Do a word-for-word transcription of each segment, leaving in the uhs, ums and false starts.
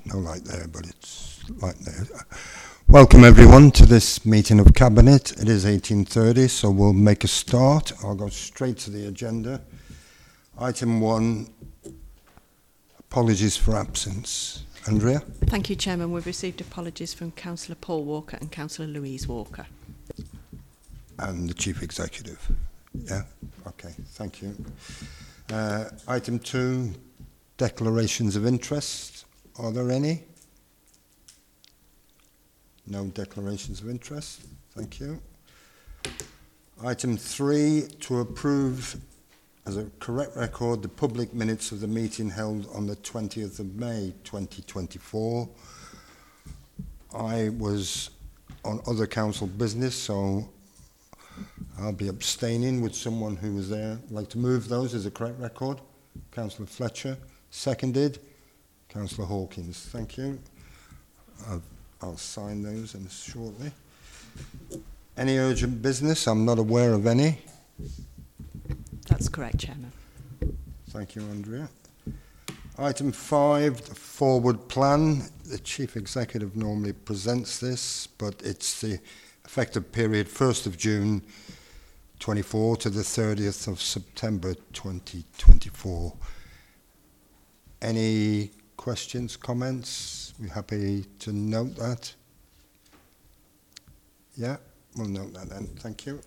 no light there, but it's light there. Welcome everyone to this meeting of Cabinet. It is eighteen thirty, so we'll make a start. I'll go straight to the agenda. Item one, apologies for absence. Andrea? Thank you, Chairman. We've received apologies from Councillor Paul Walker and Councillor Louise Walker. And the Chief Executive. Yeah? Okay, thank you. Uh, item two, declarations of interest. Are there any? No declarations of interest. Thank you. Item three, to approve as a correct record the public minutes of the meeting held on the twentieth of May twenty twenty-four. I was on other council business, so I'll be abstaining. Would someone who was there like to move those as a correct record? Councillor Fletcher. Seconded. Councillor Hawkins. Thank you. I've I'll sign those in shortly. Any urgent business? I'm not aware of any. That's correct, Chairman. Thank you, Andrea. Item five, the forward plan. The Chief Executive normally presents this, but it's the effective period first of June twenty-four to the thirtieth of September twenty twenty-four. Any questions, comments? We're happy to note that. Yeah, we'll note that then. Thank you.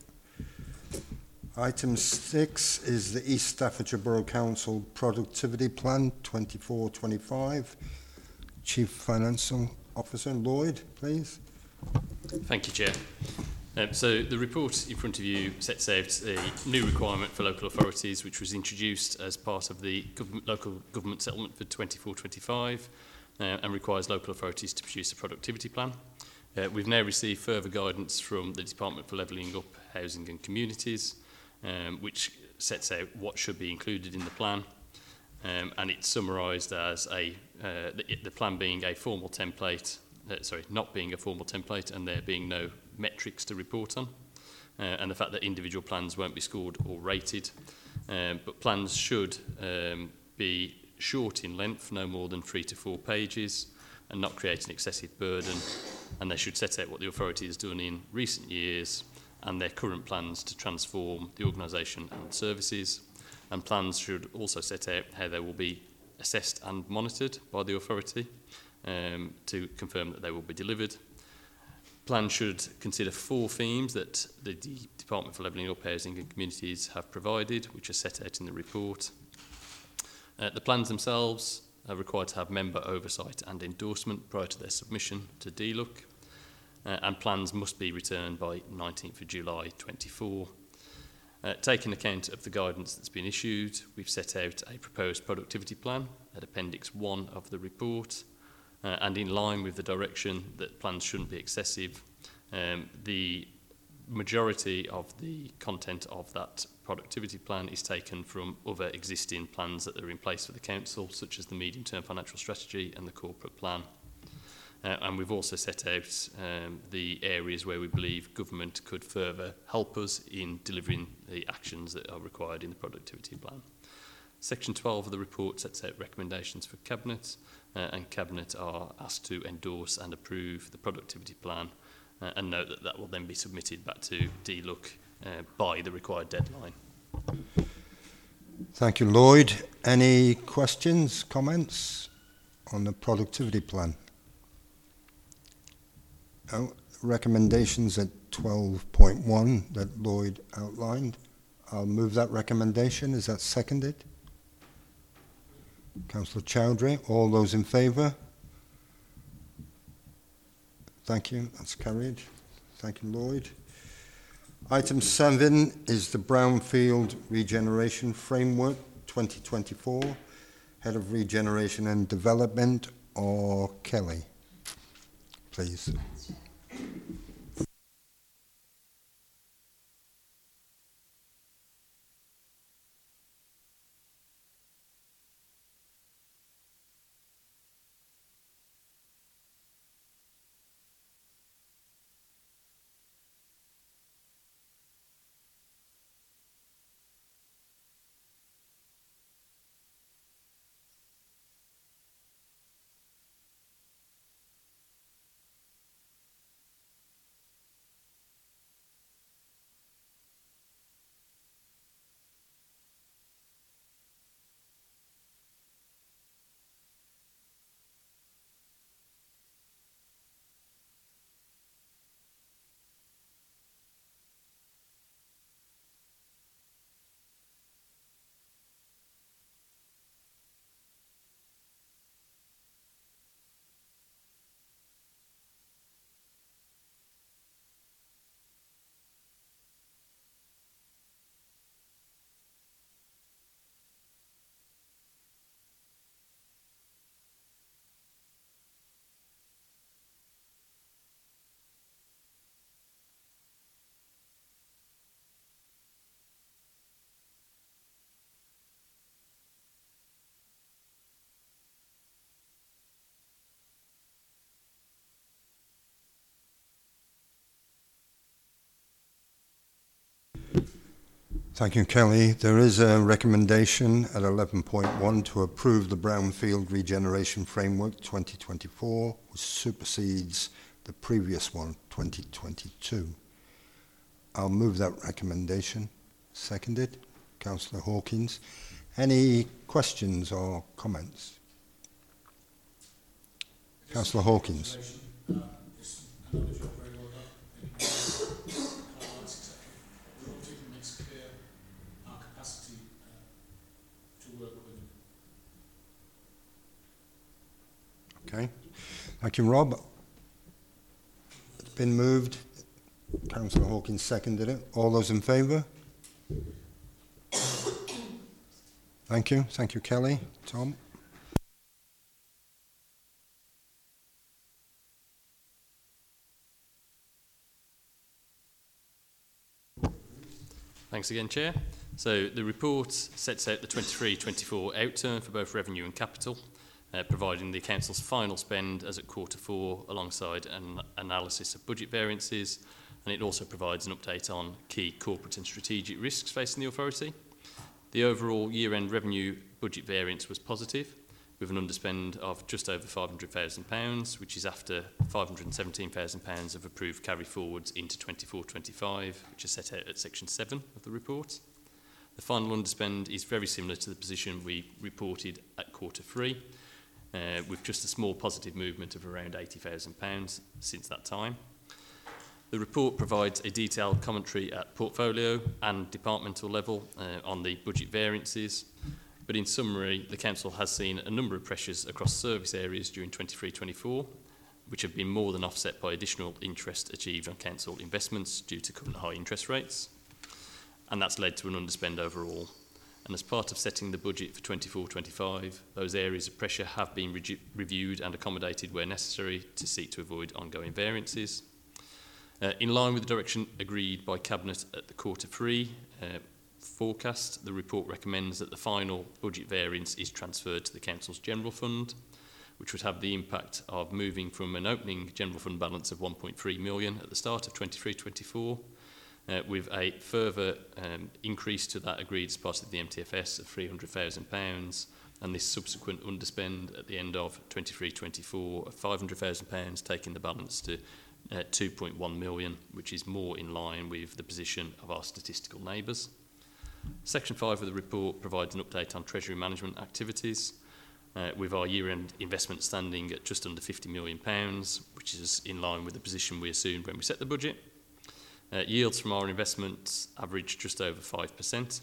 Item six is the East Staffordshire Borough Council Productivity Plan twenty-four twenty-five. Chief Financial Officer Lloyd, please. Thank you, Chair. Um, so the report in front of you sets out a new requirement for local authorities which was introduced as part of the government, local government settlement for twenty-four twenty-five. Uh, and requires local authorities to produce a productivity plan. Uh, we've now received further guidance from the Department for Levelling Up Housing and Communities, um, which sets out what should be included in the plan. Um, and it's summarised as a uh, the, the plan being a formal template, uh, sorry, not being a formal template, and there being no metrics to report on. Uh, and the fact that individual plans won't be scored or rated. Um, but plans should um, be short in length, no more than three to four pages, and not create an excessive burden. And they should set out what the authority has done in recent years and their current plans to transform the organisation and services. And plans should also set out how they will be assessed and monitored by the authority um, to confirm that they will be delivered. Plans should consider four themes that the D- Department for Levelling Up Housing and Communities have provided, which are set out in the report. Uh, the plans themselves are required to have member oversight and endorsement prior to their submission to D L U C, uh, and plans must be returned by nineteenth of July twenty-four. Uh, taking account of the guidance that's been issued, we've set out a proposed productivity plan at Appendix one of the report, uh, and in line with the direction that plans shouldn't be excessive, um, the majority of the content of that productivity plan is taken from other existing plans that are in place for the council, such as the medium-term financial strategy and the corporate plan. Uh, and we've also set out um, the areas where we believe government could further help us in delivering the actions that are required in the productivity plan. Section twelve of the report sets out recommendations for Cabinet, uh, and Cabinet are asked to endorse and approve the productivity plan, uh, and note that that will then be submitted back to D L U C uh, by the required deadline. Thank you, Lloyd. Any questions, comments on the productivity plan? No. Recommendations at twelve point one that Lloyd outlined. I'll move that recommendation. Is that seconded? Councillor Chowdhury, all those in favour? Thank you, that's carried. Thank you, Lloyd. Item seven is the Brownfield Regeneration Framework twenty twenty-four. Head of Regeneration and Development, or Kelly, please. Thank you, Kelly. There is a recommendation at eleven point one to approve the Brownfield Regeneration Framework twenty twenty-four, which supersedes the previous one, twenty twenty-two. I'll move that recommendation. Seconded. Councillor Hawkins. Any questions or comments? Councillor Hawkins. Okay. Thank you, Rob. It's been moved. Councillor Hawkins seconded it. All those in favour? Thank you. Thank you, Kelly. Tom? Thanks again, Chair. So the report sets out the twenty-three twenty-four outturn for both revenue and capital, uh, providing the Council's final spend as at quarter four alongside an analysis of budget variances, and it also provides an update on key corporate and strategic risks facing the authority. The overall year-end revenue budget variance was positive, with an underspend of just over five hundred thousand pounds, which is after five hundred seventeen thousand pounds of approved carry-forwards into twenty-four twenty-five, which is set out at section seven of the report. The final underspend is very similar to the position we reported at quarter three, uh, with just a small positive movement of around eighty thousand pounds since that time. The report provides a detailed commentary at portfolio and departmental level uh, on the budget variances, but in summary, the Council has seen a number of pressures across service areas during twenty-three twenty-four, which have been more than offset by additional interest achieved on Council investments due to current high interest rates, and that's led to an underspend overall. And as part of setting the budget for twenty-four twenty-five, those areas of pressure have been re reviewed and accommodated where necessary to seek to avoid ongoing variances. Uh, in line with the direction agreed by Cabinet at the quarter three uh, forecast, the report recommends that the final budget variance is transferred to the Council's General Fund, which would have the impact of moving from an opening General Fund balance of one point three million at the start of twenty-three twenty-four, uh, with a further um, increase to that agreed as part of the M T F S of three hundred thousand pounds, and this subsequent underspend at the end of twenty-three twenty-four of five hundred thousand pounds, taking the balance to uh, two point one million, which is more in line with the position of our statistical neighbours. Section five of the report provides an update on Treasury management activities, uh, with our year-end investment standing at just under fifty million pounds, which is in line with the position we assumed when we set the budget. Uh, yields from our investments averaged just over five percent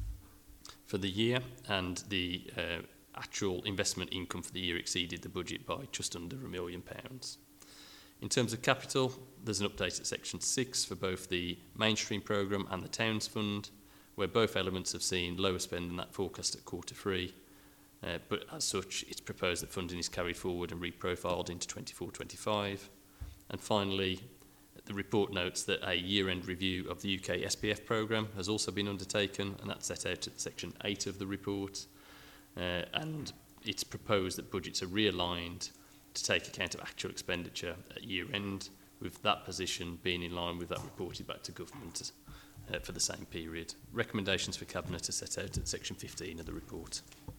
for the year, and the uh, actual investment income for the year exceeded the budget by just under a million pounds. In terms of capital, there's an update at section six for both the mainstream programme and the Towns Fund, where both elements have seen lower spend than that forecast at quarter three, uh, but as such, it's proposed that funding is carried forward and reprofiled into twenty-four twenty-five. And finally, the report notes that a year-end review of the U K S P F programme has also been undertaken, and that's set out at section eight of the report, uh, and it's proposed that budgets are realigned to take account of actual expenditure at year-end, with that position being in line with that reported back to government uh, for the same period. Recommendations for Cabinet are set out at section fifteen of the report.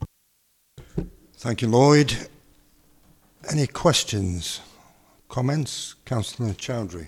Thank you, Lloyd. Any questions, comments? Councillor Chowdhury.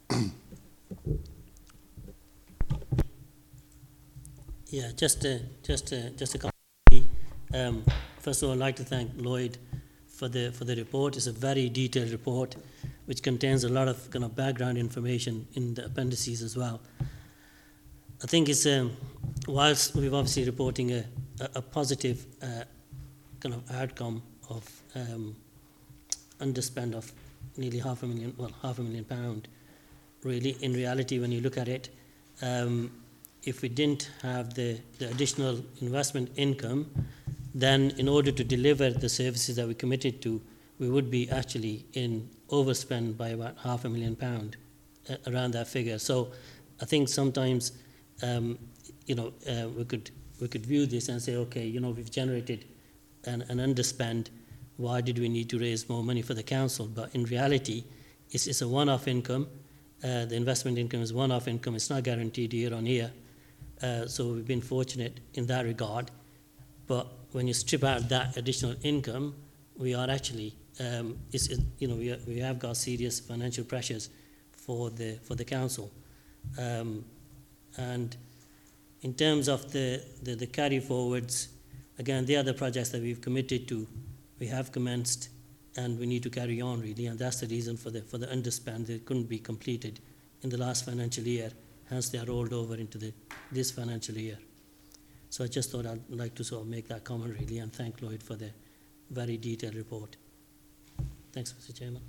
Yeah, just a, just a, just a couple. Um, first of all, I'd like to thank Lloyd for the for the report. It's a very detailed report, which contains a lot of kind of background information in the appendices as well. I think it's um, whilst we're obviously reporting a a, a positive uh, kind of outcome of um, underspend of nearly half a million, well, half a million pound. Really, in reality, when you look at it, um, if we didn't have the, the additional investment income, then in order to deliver the services that we committed to, we would be actually in overspend by about half a million pound, uh, around that figure. So I think sometimes, um, you know, uh, we could we could view this and say, okay, you know, we've generated an, an underspend. Why did we need to raise more money for the council? But in reality, it's, it's a one-off income. Uh, the investment income is one-off income. It's not guaranteed year on year. Uh, so we've been fortunate in that regard. But when you strip out that additional income, we are actually, um, it's, it, you know, we, are, we have got serious financial pressures for the for the council. Um, and in terms of the, the, the carry forwards, again, the other projects that we've committed to, we have commenced, and we need to carry on really, and that's the reason for the for the underspend. They couldn't be completed in the last financial year, hence they are rolled over into the this financial year. So I just thought I'd like to sort of make that comment really, and thank Lloyd for the very detailed report. Thanks, Mister Chairman.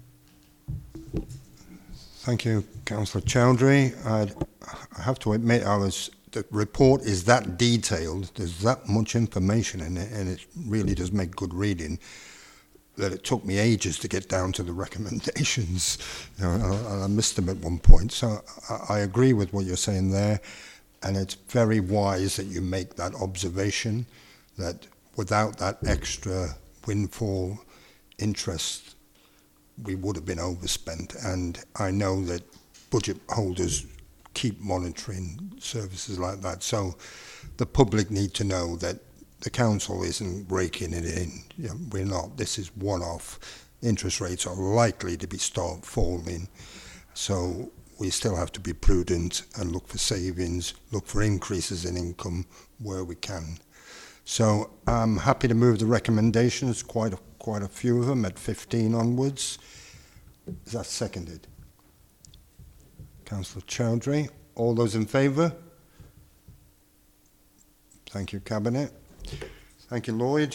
Thank you, Councillor Chowdhury. I'd, I have to admit, I was the report is that detailed. There's that much information in it, and it really does make good reading. That it took me ages to get down to the recommendations. You know, I, I missed them at one point. So I, I agree with what you're saying there, and it's very wise that you make that observation that without that extra windfall interest, we would have been overspent. And I know that budget holders keep monitoring services like that. So the public need to know that the council isn't raking it in. You know, we're not. This is one-off. Interest rates are likely to be start falling. So we still have to be prudent and look for savings, look for increases in income where we can. So I'm happy to move the recommendations, quite a, quite a few of them, at fifteen onwards. Is that seconded? Councillor Chowdhury. All those in favour? Thank you, Cabinet. Thank you, Lloyd.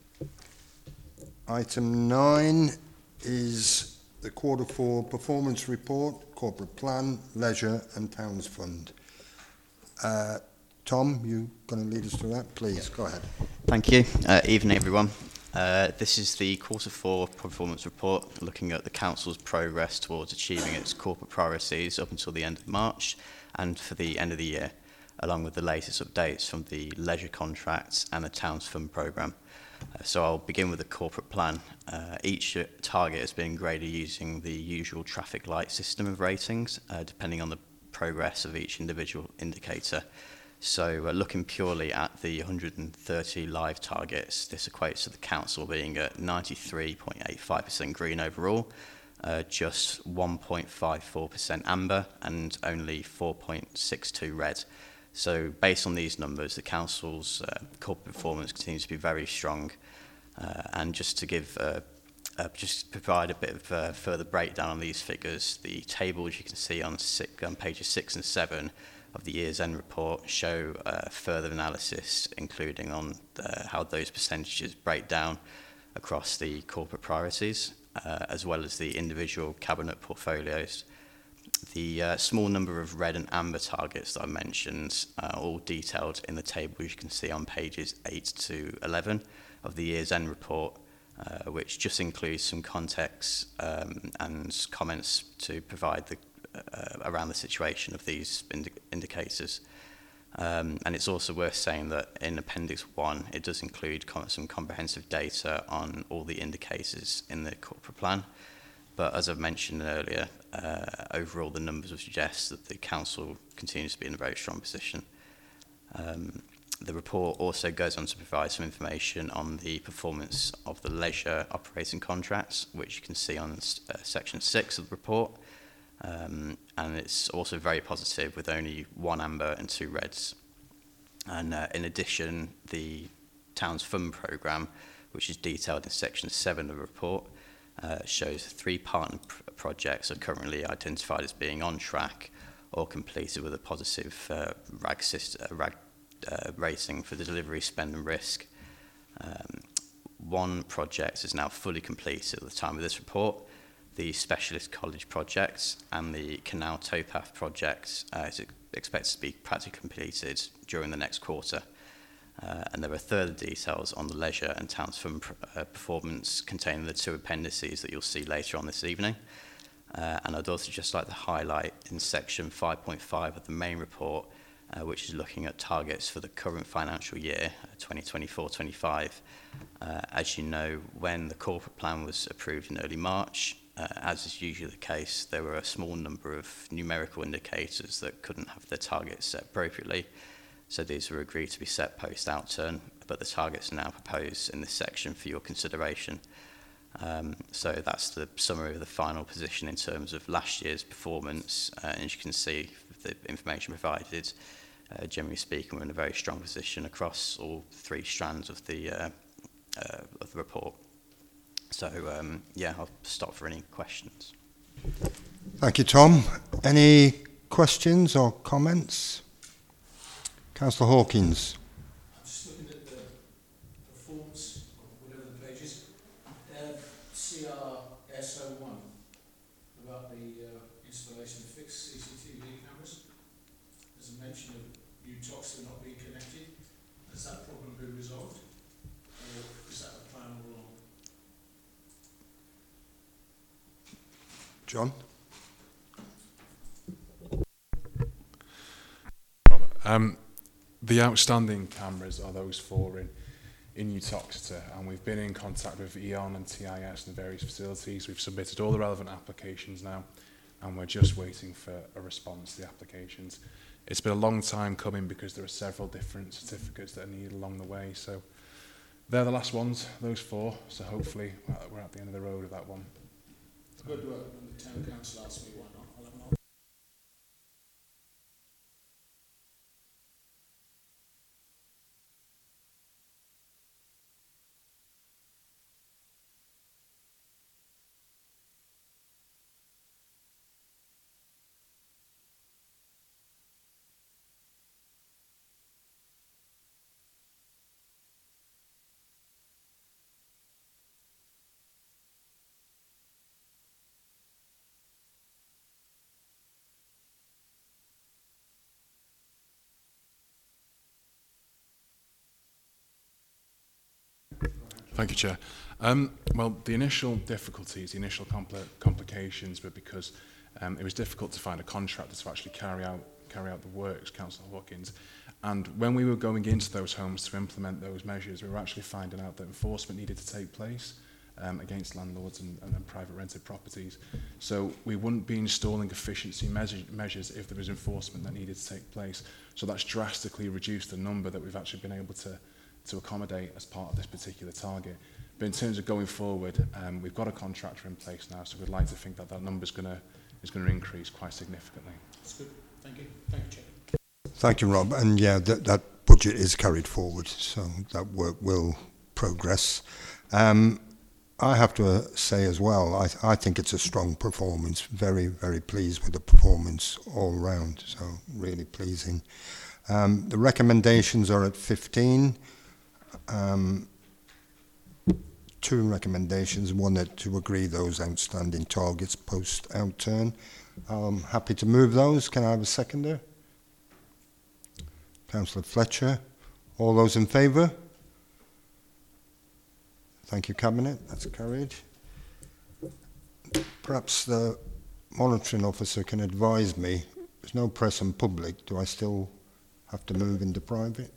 Item nine is the quarter four performance report, corporate plan, leisure and towns fund. Uh, Tom, you going to lead us through that? Please, go ahead. Thank you. Uh, evening, everyone. Uh, this is the quarter four performance report looking at the council's progress towards achieving its corporate priorities up until the end of March and for the end of the year, along with the latest updates from the leisure contracts and the Towns Fund programme. Uh, so I'll begin with the corporate plan. Uh, each uh, target has been graded using the usual traffic light system of ratings, uh, depending on the progress of each individual indicator. So uh, looking purely at the one hundred thirty live targets, this equates to the council being at ninety-three point eight five percent green overall, uh, just one point five four percent amber and only four point six two red. So based on these numbers, the council's uh, corporate performance continues to be very strong. Uh, and just to give, uh, uh, just provide a bit of uh, further breakdown on these figures, the tables you can see on, six, on pages six and seven of the year's end report show uh, further analysis, including on the, how those percentages break down across the corporate priorities, uh, as well as the individual cabinet portfolios. The uh, small number of red and amber targets that I mentioned are all detailed in the table you can see on pages eight to eleven of the year's end report, uh, which just includes some context um, and comments to provide the, uh, around the situation of these indi indicators. Um, and it's also worth saying that in Appendix one, it does include com some comprehensive data on all the indicators in the corporate plan. But as I've mentioned earlier, uh, overall the numbers would suggest that the council continues to be in a very strong position. Um, the report also goes on to provide some information on the performance of the leisure operating contracts, which you can see on uh, section six of the report. Um, and it's also very positive with only one amber and two reds. And uh, in addition, the Towns Fund programme, which is detailed in section seven of the report, Uh, shows three partner pr projects are currently identified as being on track or completed with a positive uh, R A G, system, uh, R A G uh, rating for the delivery, spend and risk. Um, one project is now fully completed at the time of this report. The Specialist College project and the Canal Towpath project uh, is expected to be practically completed during the next quarter. Uh, and there are further details on the leisure and Towns Fund pr uh, performance contained in the two appendices that you'll see later on this evening. Uh, and I'd also just like to highlight in section five point five of the main report, uh, which is looking at targets for the current financial year, twenty twenty-four twenty-five. Uh, as you know, when the corporate plan was approved in early March, uh, as is usually the case, there were a small number of numerical indicators that couldn't have their targets set appropriately. So these were agreed to be set post-outturn, but the targets are now proposed in this section for your consideration. Um, so that's the summary of the final position in terms of last year's performance. Uh, and as you can see, the information provided, uh, generally speaking, we're in a very strong position across all three strands of the, uh, uh, of the report. So, um, yeah, I'll stop for any questions. Thank you, Tom. Any questions or comments? Councillor Hawkins. I'm just looking at the performance, or whatever the page is, uh, C R S O one, about the uh, installation of fixed C C T V cameras. There's a mention of U TOCs not being connected. Has that problem been resolved? Or is that a plan all along? John? Um, the outstanding cameras are those four in, in Uttoxeter, and we've been in contact with E O N and T I S and the various facilities. We've submitted all the relevant applications now, and we're just waiting for a response to the applications. It's been a long time coming because there are several different certificates that are needed along the way, so they're the last ones, those four, so hopefully we're at the end of the road with that one. Good work when the town council asked me why not. I'll have an Thank you, Chair. Um, well, the initial difficulties, the initial compl complications were because um, it was difficult to find a contractor to actually carry out carry out the works, Councillor Hawkins. And when we were going into those homes to implement those measures, we were actually finding out that enforcement needed to take place um, against landlords and, and, and private rented properties. So we wouldn't be installing efficiency measure, measures if there was enforcement that needed to take place. So that's drastically reduced the number that we've actually been able to to accommodate as part of this particular target. But in terms of going forward, um, we've got a contractor in place now, so we'd like to think that that number is going to is going to increase quite significantly. That's good. Thank you. Thank you, Chair. Thank you, Rob. And yeah, that, that budget is carried forward, so that work will progress. Um, I have to uh, say as well, I, th I think it's a strong performance. Very, very pleased with the performance all round, so really pleasing. Um, the recommendations are at fifteen. Um, two recommendations, one that to agree those outstanding targets post-outturn. I'm happy to move those. Can I have a seconder? Councillor Fletcher. All those in favour? Thank you, Cabinet. That's carried. Perhaps the monitoring officer can advise me. There's no press and public. Do I still have to move into private?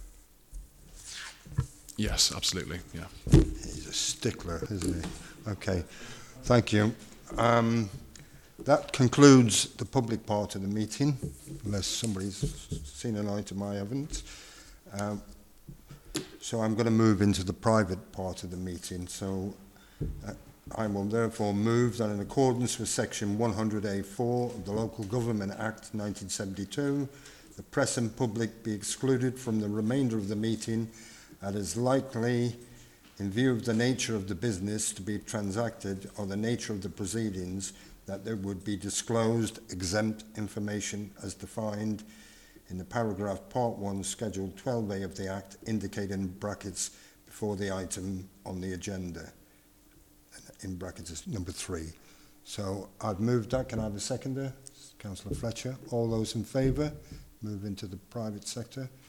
Yes, absolutely, yeah. He's a stickler, isn't he? Okay, thank you. Um, that concludes the public part of the meeting, unless somebody's seen an item I haven't. Um, so I'm going to move into the private part of the meeting. So uh, I will therefore move that in accordance with section one hundred A four of the Local Government Act nineteen seventy-two, the press and public be excluded from the remainder of the meeting, and is likely, in view of the nature of the business to be transacted or the nature of the proceedings, that there would be disclosed exempt information as defined in the paragraph part one, schedule twelve A of the Act, indicated in brackets before the item on the agenda. In brackets is number three. So I've moved that. Can I have a seconder? Councillor Fletcher. All those in favour? Move into the private sector.